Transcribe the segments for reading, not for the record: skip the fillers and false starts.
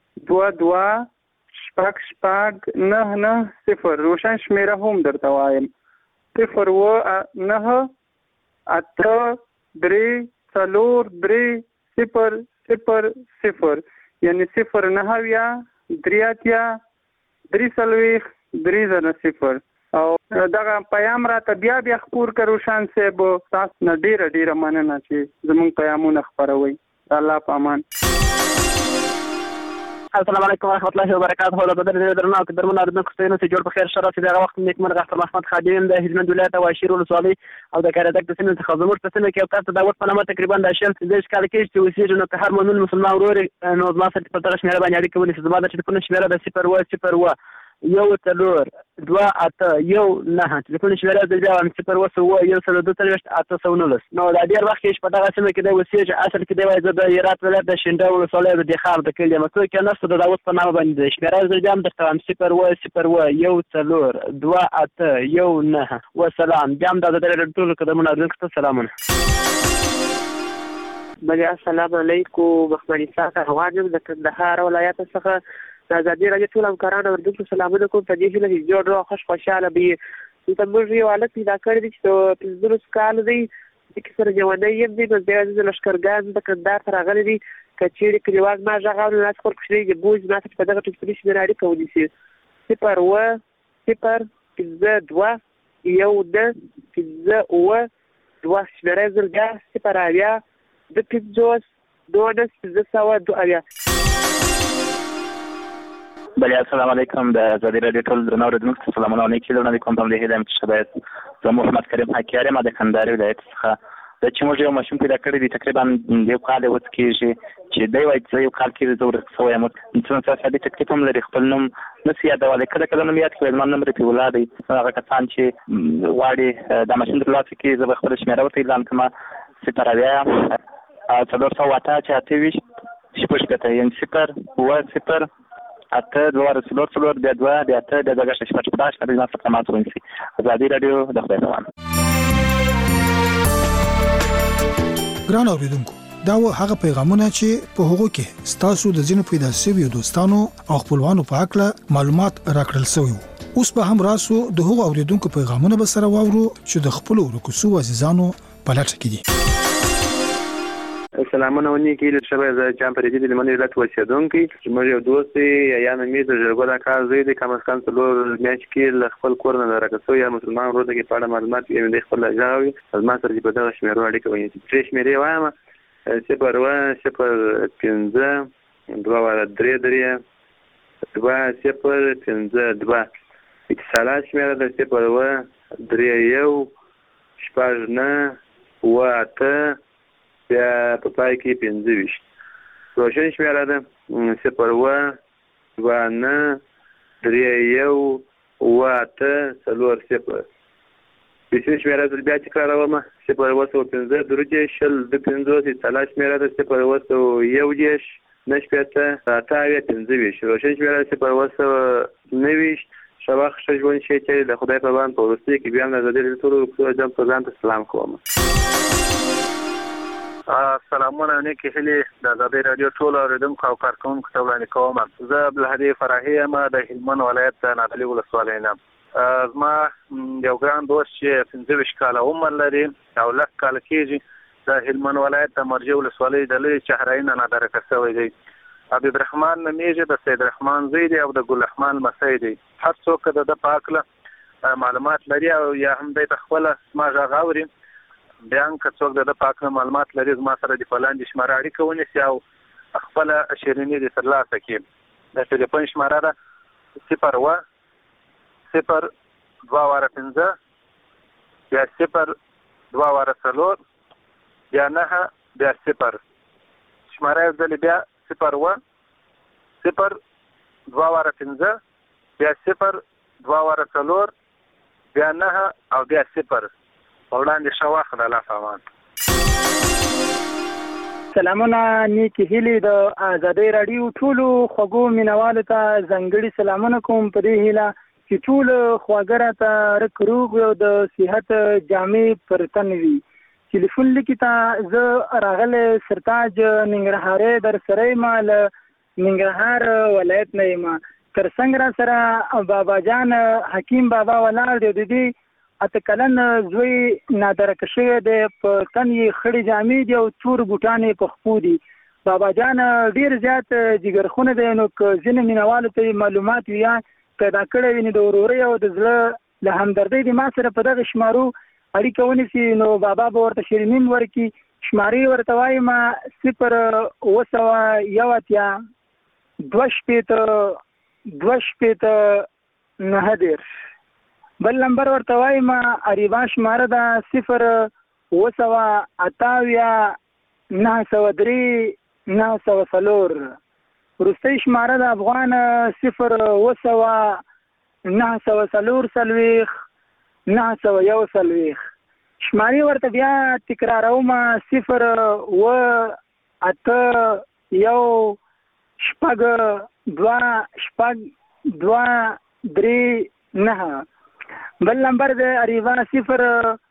22-6-9-9-0 روشن شمیره هم درته وایم 0-9-8-3-4-3-0-0 یعنی 0-9-3-3-0 او دغه پیام راته بیا خپور که روشن صاحب تاسو نه ډیره مننه چې زموږ پیامونه خپروي. الله په امان. السلام علیکم ورحمۃ اللہ وبرکاتہ. د درنو قدرمنو اوریدونکو ستاسو ته جوړ په خیر شرف دغه وخت نیکمرغه اختر محمد خادم د هلمند ولایت واشیر ولسوالۍ او د کاردک د سیمې څخه زموږ په سیمه کې یو تاسو د وخت په نامه تقریبا د شل د کال کې چې اوسېږي نو که هر مؤمن مسلمان ورور نو زما سره په دغه شمیره باندې اړیکه ونیسي. زما د ټلیفون شمیره د 0-1-4-1-9 ټلیفون شمیره د 0-1-4-1-819. نو دا ډېر وخت کې په دغه سیمه کې د اوسېږي اصل کې د وایي د هرات ولایت د شینډه ولسوالۍ د خار د کلي مکو کې نفس د داوود په نامه باندې شمیره د جام د 0-1-4-1-2-8-1-9 والسلام. جام د ټول قدمونو اوریدونکو ته سلامونه. بله السلام علیکم. مخمني ساکه روانم د کندهار ولایت څخه د ازادي راډیو ټول همکارانو اوریدونکو سلامونه کوم. په دې هیله چې جوړ خوشحاله وي. دلته موږ یو هلک پیدا کړی دی چې 15 کال دی چې سره جوانی یم دی. نو بیا د لښکرګاه د کندهار ته راغلی دی. که چیرې کلیوال ما غږ اوري نو داسې خور کوچنی دی بوج ما ته په دغه ټلیفوني شمېره اړیکه ونیسي 0-1-0-5-2 شمېره یې زرګه 0-2-5-12-500. بله السلام علیکم. د ازادي راډیو ټول درنو اوریدونکو ته سلامونه او نیکې لیدنه کوم. په همدې هیله یم چې ښه باید. زه محمد کریم حقیار یم د کندهار ولایت څخه. دا چې موږ یو ماشوم پیدا کړی دی تقریبا یو کال یې اوس کېږي چې دی وایي چې یو کال کېږي زه ورک شوی یم. څومره سیاسي تکلیف هم لري. خپل نوم نسي یادولی. کله نوم یاد کړي زما نوم رفیع الله دی. هغه کسان چې غواړي دا ماشین ترلاسه کړي زه به خپله شمېره ورته اعلان کړم 0-428-28 یعنې 0-2-8-2-4-2-8 زما خدمات ونیسي. ازادي راډیو د خدای په امان. ګران اوریدونکو دا و هغه پیغامونه چې په هغو کې ستاسو د ځینو پیدا شویو دوستانو او خپلوانو په اړه معلومات راکړل شوی. اوس به هم راسو د هغو اوریدونکو پیغامونه به سره واورو چې د خپل ورکوسو عزیزانو په لټه کې دي. سلامونه ونیکې له شبه زه چم پرې دي لمنې ولایت اوسېدونکی چې موږ یو دوست یا نمې د جرګو د کار زوی دی کم از کم څلور میاشت کې له خپل کور نه راکسو یا مسلمان ورور کې په اړه معلومات یې د خپل ځاوي ما سره په دغه شمیرو اړیکه ونیسي. چې شمیرې وایم 0-1-0-3-2-0-5-2 اتصالات شمیره د 0-1-3-9-8 بیا په پای کې 25 روشن شمیره ده 0-1-3-1-8-4 بسیار شمیره ده بیا تکراروم 0-1-15-2-5 اتصالات شمیره ده 0-1-1-9-8-25 روشن شمیره 0-1-9 شواخ ژوند شي چې د خدای په باندې په ورسته کې بیا نه زده ټول ځم په ځان ته سلام کوم. سلامونه نیکې هیلې د ازادي راډیو ټول اوریدونکو او کارکونکو ته وړاندې کوم. زه عبدالهادي فرحي یم د هلمند ولایت د نادعلي ولسوالۍ نه. زما یو ګران دوست چې 15 کاله عمر لري او 10 کاله کېږي د هلمند ولایت د مرجع ولسوالۍ د لرې چهرایي نه نادرکه شوی دی. عبدالرحمن نومیږي د سید رحمان زوی دی او د ګلرحمان لمسی دی. هر څوک د ده په هکله معلومات لري او یا هم دی ته خپله زما غږ اوري بیا هم که څوک د ده په هکله معلومات لري زما سره د په لاندې شماره اړیکه ونیسي او خپله شیریني دې ترلاسه کړي. د ټلیفون شماره ده 0-1-0-2-5 بیا 0-2-4 بیا 9-0 شماره یو ځلې بیا 0-1-0-2-5 بیا 0-2-4 بیا 9 او بیا 0 وړاندې ښه وخت د الله په امان. سلامونه نیکې هیلې د ازادۍ راډیو ټولو خوږو مینوالو ته ځانګړي سلامونه کوم په دې هیله چې ټول خواږه راته رک روغ او د صحت جامې پر تن وي. ټلیفون لیکي ته زه راغلی سرتاج ننګرهارۍ در سره یم له ننګرهار ولایت نه یم. ترڅنګ را سره بابا جان حکیم بابا ولاړ دی. د دې اته کلن زوی نادرک شوی دی، په تن یې خړې جامې دي او تور بوټان یې په خپو دي. بابا جان ډیر زیات جګرخونه دی، نو که ځینې مینوالو ته معلومات وي پیدا کړی وي، نو د ورورۍ او د زړه له همدردۍ د ما سره په دغه شمارو اړیکه ونیسي، نو بابا به ورته شیرینین ورکړي. شمارې ورته وایم 0 بل نمبر ورته وایم اریبا شماره ده 0 وروستۍ شماره د افغان 0 شمارې ورته بیا تکراروم 0 بل نمبر د اریبا 0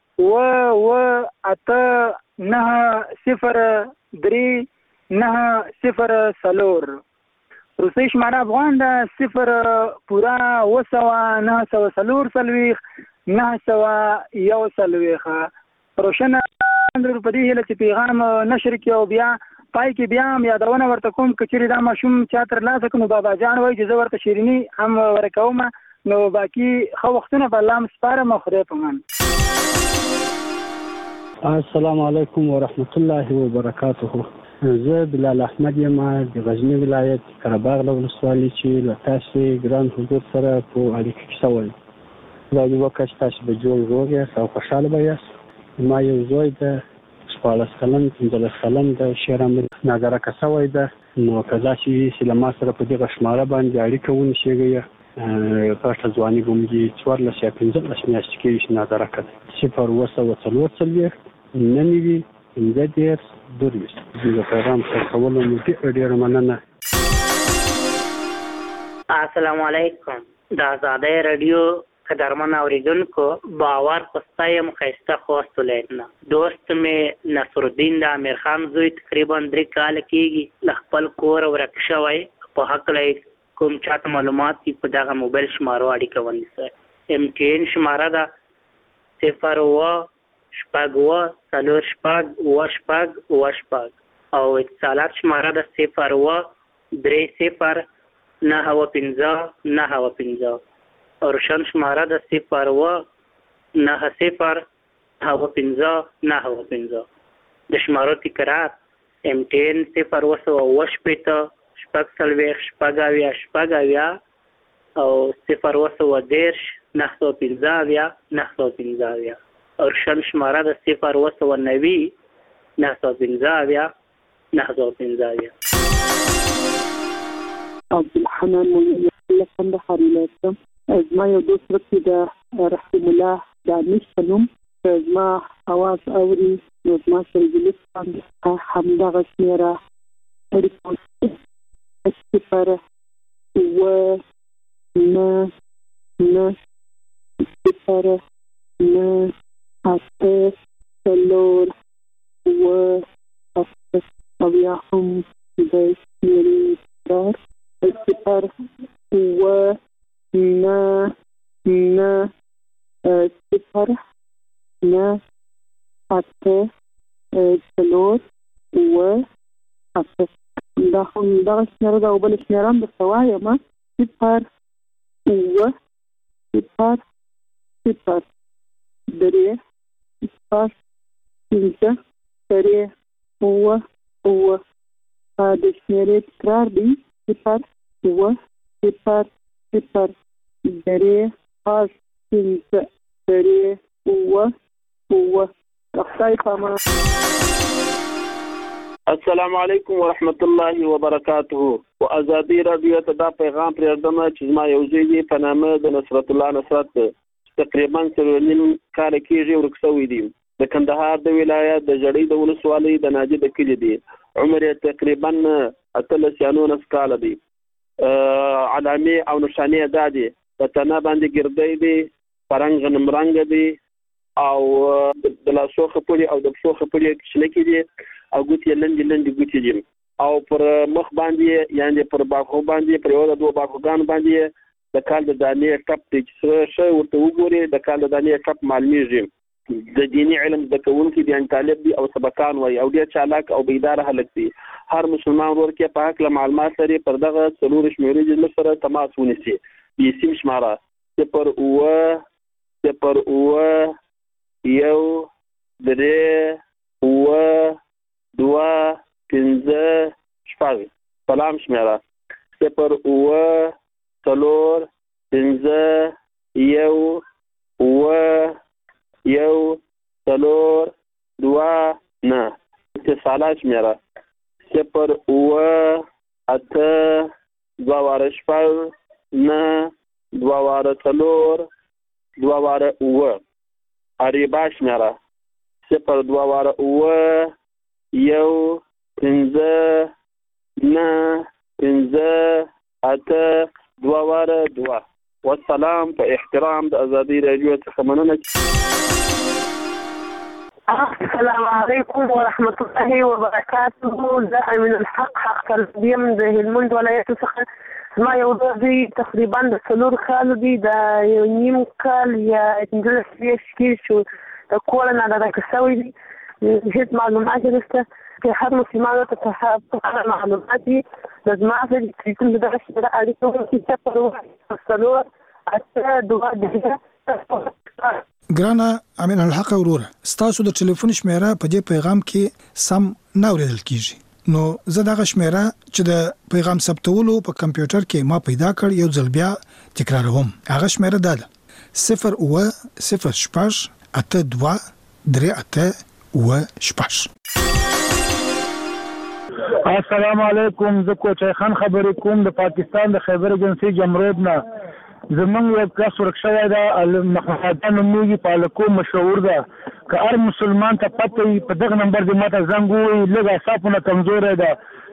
روسي شماره افغان د 0 روشن په دې هله چې پیغام نشر کې او بیا پای کې بیا یادونه ورته کوم کچېرې دا ماشوم چا تر لاسه کړو بابا جان وایي چې زه ورته شیریني هم ورکوم، نو باقي ښه وختونه به الله سپارم. خدای پامان. السلام علیکم ورحمت الله وبرکاته. زه بلال احمد یم د غزنی ولایت قرهباغ ولسوالۍ چې له تاسو ګران حضور سره په اړیکه کې شوی. دا یو وخت تاسو به جوړ روغ یاست او خوشاله به یاست. ما یو زوی د 14 کلن 15 کلن د شهرام ناګرکه شوی ده، نو کله چې ما سره په دغه شماره باندې اړیکه ونیسي پښه ځواني ګومږي 14 یا 15 میاشتې کې ناګرکه 0 ننوي انځدیر درويش د پیغام سره کولو مو ډیر مننه. السلام علیکم. د آزادۍ رادیو قدرمن اوریدونکو باور پستایم خسته خواست ولایتنا دوست می نصرالدین د امیر خان زوی تقریبا 3 کال کېږي خپل کور ورک شوی په حق لای کوم چاته معلومات په دغه موبایل شمارو اړیکه ونیسه. MTN شماره ده 0 او اتصالات شماره ده 0 او روشن شماره ده 0 د شمارو تکرار MTN 0 او 0 او روشن شماره ده 0 عبدالحنان مولوی کندهار ولایت. زما یو دوست رکی د رحیم الله دانش په نوم زما اواز اوري، نو زما سره جلوس باندې همدغه شمېره اړیکه دغه شمېره ده او بله شمېره هم درته وایم 0 د شمېرې تکرار دی 0 السلام علیکم ورحمت الله وبرکاته. و آزادی رادیو ته دا پیغام پرېږدم چې زما یو زوی دی په نامه د نصرت الله نصرت تقریبا 3 کال کېږي ورک شوی دی. د کندهار د ولایت د جړۍ د ولسوالۍ د ناجي د کلي دی. عمر یې تقریبا 19 کال دی. علامې او نشانې دا دي په تنه باندې ګردۍ دی، پرنګ غنمرنګ دی او د لاسو خپلې او د پښو خپلې شنکې دي او ګوتې لنډې ګوتې دي. او پر مخ باندې یعنی پر باکو باندې پر یو د دوه باکوګان باندې د کال د دانې ټپ د څه ورته وګوري د کال د دانې ټپ معلومیږي د دیني علم د کوونکي د طالب دي او سبقان وای او ډیر چالاک او بیدار هلک دي هر مسلمان ورور کې په حق له معلومات لري پر دغه څلور شمیرې د سره تماس ونیسي د سیم شماره 0 یو درې و دوا پنځه شپږ سلام شمیره 0 څلور پنځه یو و یو څلور دوا نه اتصالات شمیره 0 اته دوه واره شپږ نه دوه واره څلور دوه واره اوه اریبا شمیره 0 دوه واره اوه یو پنځه نه پنځه اته دوه واره دوه والسلام په احترام د ازادي رادیو څخه مننه. السلام عليكم ورحمة الله وبركاته. زه من الحق تربیم د هلمند ولایت څخه ما یو ورځ تقریبا د 4 کالو دی د یو نیم کال یا 15 کې شو د کور نه راکښوي دي هیڅ معلومات نشته چې هر مسلمان ته هغه معلومات دي د زماغه د کریټن د درس د اړیکو چې په څلور اته دوه دغه ګرانا امین الحق وروره ستاسو د ټلیفون شمیره په دې پیغام کې سم نه اوریدل کیږي نو زه دغه شمیره چې د پیغام ثبتولو په کمپیوټر کې ما پیدا کړ یو ځل بیا تکراروم هغه شمیره ده 0 اته دوه درې اته و شپږ. السلام علیکم زه کوچای خان خبرې کوم د پاکستان د خیبر ایجنسی جمرود نه زمونږ یو کس ورکشوی دا المخادان نومیږي پالکو مشهور ده که هر مسلمان ته پته وي په دغه نمبر دې ماته زنګ ووایي لږ اعصابونه کمزوری ده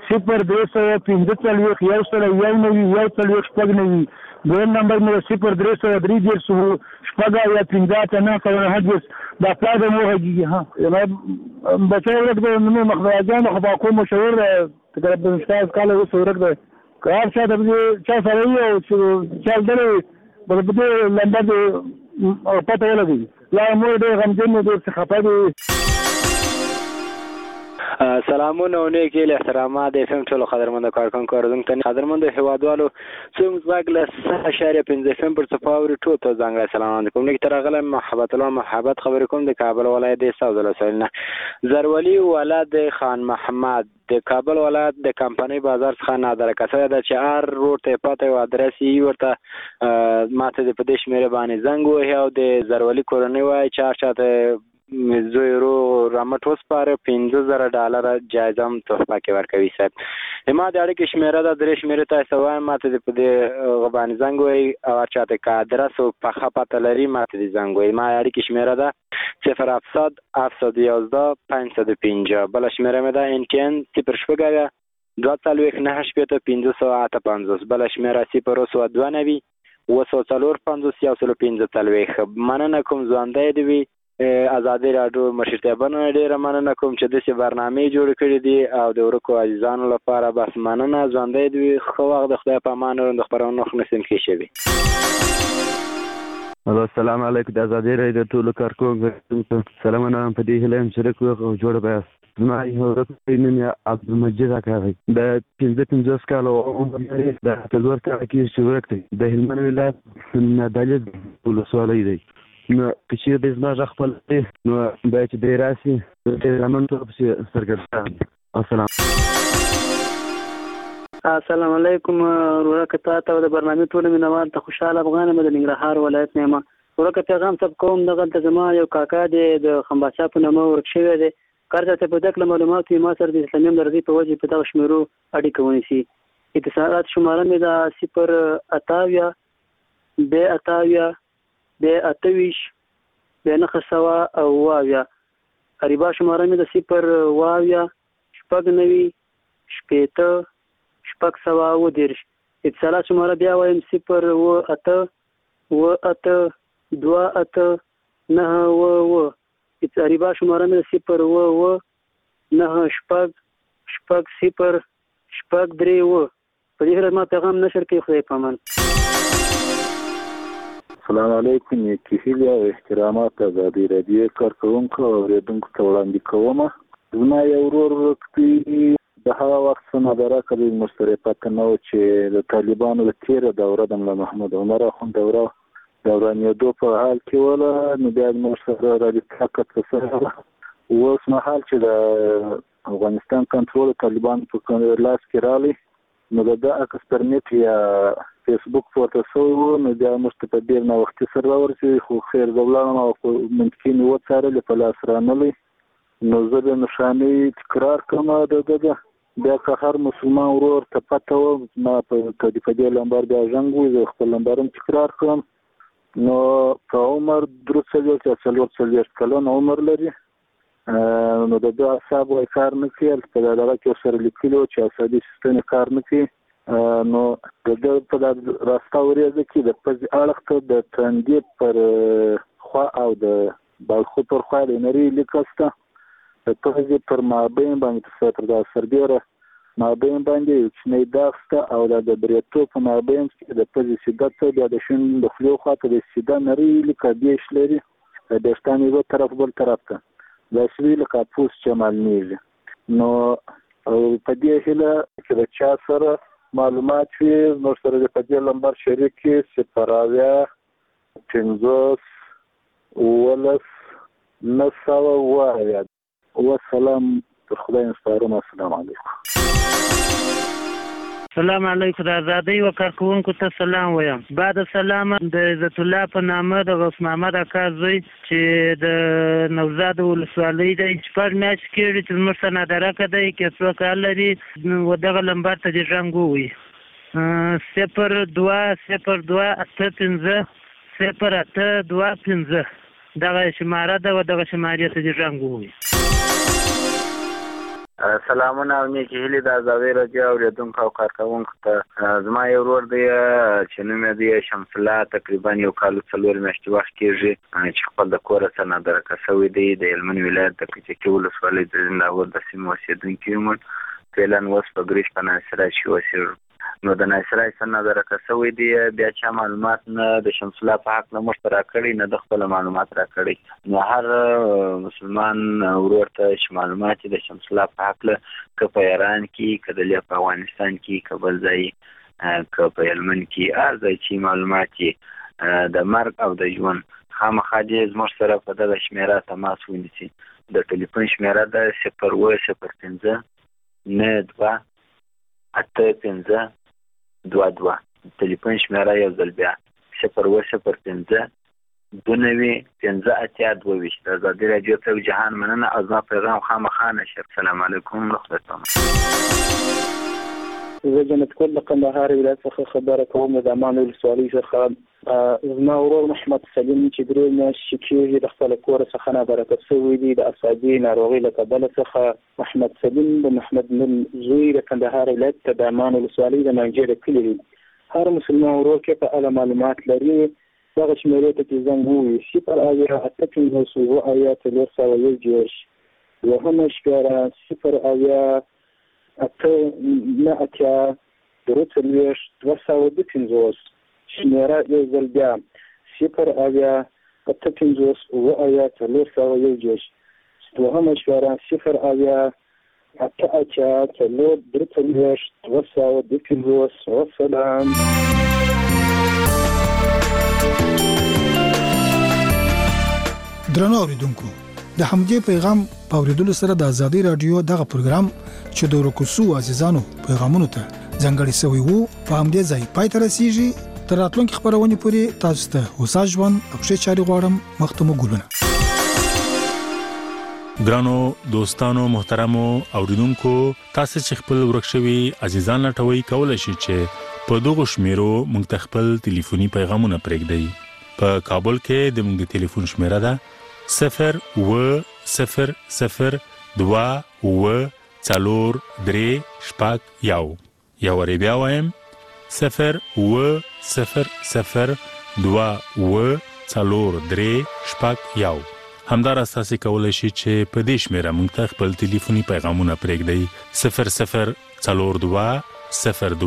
0 یو سل یو نوي یو سل یو شپږ نوي دویم نمبر مې 0 شپږ یا پنځه اته نه سوه نهه دا پلار د مو غږیږي بچی ورک دی نومې مخدوجان خو باکو مشهور ده تقریبا 15 کاله اوس ورک دی که هر چا د چا سره وي او چا ډېرې په دې لنډه دې پته ولګوي یا مور ډېر غمجن دی ډېر څه خفه دی. سلامونه او نیکې له احترامات د FM ټولو قدرمنو کارکونکو اورېدونکو ته قدرمنو هیوادوالو څومره ځواک له 3.5 FM پر صفاوري ټول ته ځانګړی سلام کوم لیک تر غل محبت خبرې کوم د کابل ولایت د ساوز لسلنه زرولي ولادت خان محمد د کابل ولایت د کمپنۍ بازار څخه نادر کسه د چار روډ ته پاتې و ادرس یې ورته ماته د پدیش مېره باندې زنګ وه او د زرولي کورنۍ وای چار چاته زویرو رامټوس پر $15,000 جایزه هم تحفه کې ورکوي صاحب ما د اړیکې شمیره د درې شمیرې تاسو وایم ماته د پدې غبان زنګ وای او چاته کا ادرس او په خپه لري ماته د زنګ وای ما اړیکې شمیره ده 0 511 بل شمیره مې ده NTN 0 249 بل شمیره 0 290 مننه کوم ځوانده دی ازادي راډیو مشرتابانو ډیره مننه کوم چې داسې برنامې جوړ کړې دي او د ورکو عزیزانو لپاره بس مننه ژوندی دوی خو وخت د خدای په امان د خبرونو خنسم کې شوي. السلام علیکم د ازادي راډیو ټولو کارکونکو سلامونه په دې هلم شریک او جوړ به ما یو رقم عبدالمجید اکاوي د 15 کالو عمر لري د تلور کال کې چې ورکړي د هلمند ولایت ناداله ولسوالۍ دی نو چې د زما خپل نو باید د راسي د زمون ته سرګرځم. السلام علیکم ورکه تاسو د برنامه ټول مینوال ته خوشاله افغان مد ننګرهار ولایت نه ورکه پیغام سب کوم دغه زما یو کاکا د خمباچا په نامه ورکشوي دی کارته ته په دغه معلومات ما سره د اسلامي درځي په وجه په دغه شمیرو اړیکه ونیسي اتصالات شماره مې دا 0 28 د 28 د نخسوا او واویا اریبا شماره مې د 0 واویا شپږ نوي شپېته شپږ سوه اووه دېرش اتصالات شماره بیا وایم 0 اووه اته اووه اته دوه اته نهه اووه اووه اریبا شماره مې د 0 اووه اووه نهه شپږ شپږ 0 6-3 په دې هیله ما پیغام نشر کوي. خدای په امان. السلام علیکم. کیفیل او احترامات ازادي رادیو کارکونکو او اوریدونکو ته وړاندې کوم. زما یو ورور د هغه وخت نه درکه د مشترکات نو چې د طالبانو د تیره دوره د محمد عمر اخوند دوره دورانیدو په حال کې ولا نو بیا موږ سره رابطه کړه. اوس مهال چې د افغانستان کنټرول طالبان په لاس کې راغلی نو د اکسپرنټ یا فیسبوک پورته سو نو بیا موږ په ډیر نه وخت سره ورسې خو خیر دولانه او ممکن و څارل په لاس رانلې نو زه د نشاني تکرار کوم د بیا که هر مسلمان ورور ته پته و ما په دې لمبر بیا ژوند زه خپل لمبرم تکرار کوم. نو په عمر 3 کلن عمر لري نو د اعصاب کار نه کوي په دغه کې سره لیکلو چې عصبي سیستم کار نه کوي نو د په راستا ورېځ کې د پز اړخ د تندې پر خوا او د بالخو پر خوا لري لیکسته د پز پر مابین باندې تر د سربېره مابین باندې چې داسته او د بریتو په مابین کې د پز شدت د شین د خلو خاطر د شدت نری لیکديش لري د شتاني یو طرف بل طرف ته د شویل کاپوس چمال نیږي نو په دې هله چې د چا سره معلومات وي نو سره د پدې لمبر شریک کې سپراویا تنزوس ولس نساو وایا والسلام خدای نسپارم. السلام علیکم. السلام علیکم. د ازادۍ و کارکونکو ته سلام وایم. بعد سلام د عزت الله په نامه د غوث محمد اکا زوی چې د نوزاد ولسوالۍ د چپړ میاشت کې چې موږ سره درکه دی کې څو کال لري و دغه لمبر ته د ژوند وي 02-015-0825 دغه شماره ده و دغه شماره ته د ژوند وي. سلامونه او نیکی هیلې د ازادۍ رادیو اوریدونکو او کارکونکو ته. زما یو ورور دی چې نوم یې دی شمس الله تقریبا 1 کال 4 میاشتې وخت کېږي چې خپل د کور څخه نادرکه شوی دی د هلمند ولایت د کچکي ولسوالۍ د زنداور د سیمې اوسېدونکی یم. فعلا اوس په ګریش په ناصرای کې اوسېږم نو د ناصرای څخه نادرکه شوی دی بیا چې معلومات نه د شمس الله په حق نه مشترک کړي نه د خپل معلومات را کړي نو هر مسلمان ورور ته چې معلومات د شمس الله په حق له که په ایران کې که د افغانستان کې که بل ځای که په هلمند کې هر ځای چې معلومات د مرګ او د ژوند خامخا دې زموږ سره په دغه شمیره تماس ونیسي. د ټلیفون شمیره ده 020592852 ټلیفون شمیره یو ځل بیا 020592852. د ازادۍ رادیو ته جهان مننه او زما پیغام خامخا نشر. السلام علیکم ورحمة الله. زه جنت کول د قندهار ولایت څخه خبره کوم د امان ولسوالۍ څخه. زما ورور محمد سلیم چې درې میاشتې کېږي د خپل کور څخه نابرکت شوی دی د اعصابي ناروغۍ له کبله څخه. محمد سلیم د محمد نن زوی د قندهار ولایت ته د امان ولسوالۍ د منجې د کلي دی. هر مسلمان ورور کې په اړه معلومات لري دغه شمیرې ته کې زنګ ووایي 0-8-401 دوهمه شمېره 0-8-250 شمېره یو ځل بیا 0-8-401 دوهمه شمېره 0-8-402 والسلام. درنو اوریدونکو د همدې پیغام په اوریدلو سره د ازادۍ رادیو دغه پروګرام چې د ورکوسو عزیزانو پیغامونو ته ځانګړی شوی وو په همدې ځای پای ته رسیږي. تر راتلونکي خبرونه پورې تاسو ته هوسا ژوند او ښه چارې غواړم. مختمو ګلونه. ګرانو دوستانو محترمو اوریدونکو تاسو چې خپل ورکشوي عزیزان لټوي کولای شئ چې په دغه شمیرو موږ خپل ټلیفوني پیغامونه پرېږدئ. په کابل کې د موږ ټلیفون شمیره ده 0-0-0-2-3-1 یا وربیا وایم 0-0-0-2-3-1 همدار اساسي کولای شي چې په دې شمیره موږ خپل ټلیفوني پیغامونه پرېږدئ 0-0-2-3-1 4202